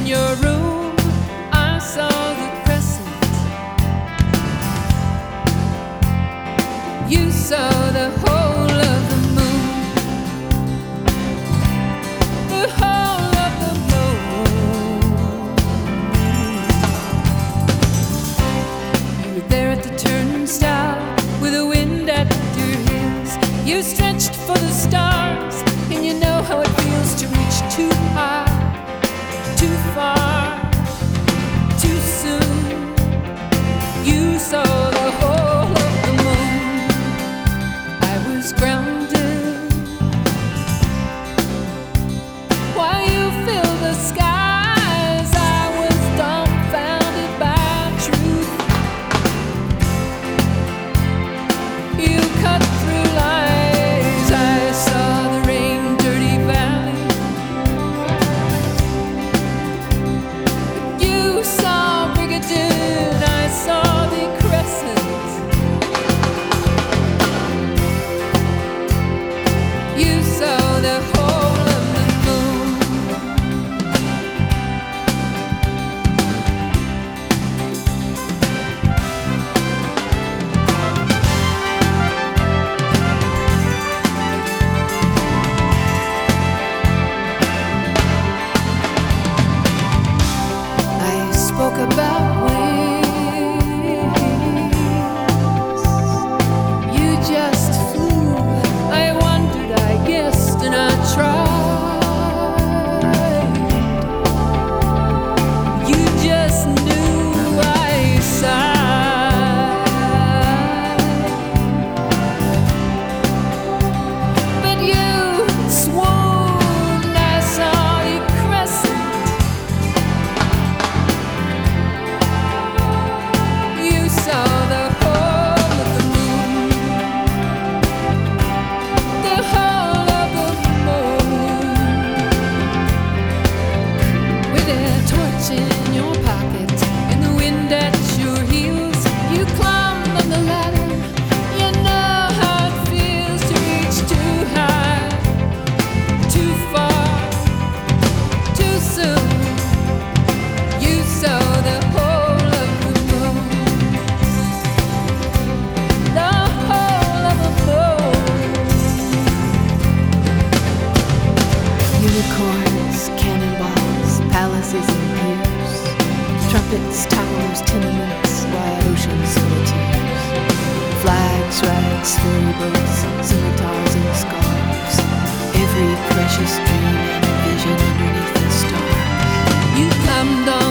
your room, I saw the crescent. You saw the whole of the moon, the whole of the moon. You were there at the turnstile with the wind at your heels. You stretched for the stars, and you know how it feels to reach too high, too far, too soon. You saw the whole of the moon. I was grounded while you filled the skies. I was dumbfounded by truth. You cut through lies. I saw the rain-dirty valley. You saw Brigadoon. I saw the crescent. You saw the whole of the moon. I spoke about wings. You just flew. I wondered, I guessed, and I tried. You just knew I sighed. But you swooned. I saw you crescent. You saw the whole of the moon, the whole of the moon. With a torch in your pocket and the wind at your heels, you climbed on the ladder. You know how it feels to reach too high, too far, too soon. You saw the whole of the moon, the whole of the moon. Unicorns, cannonballs, palaces and piers, trumpets, towers, tenements, wide oceans full of tears, flags, rags, ferry boats, scimitars and scarves, every precious dream and vision underneath the stars. You climbed on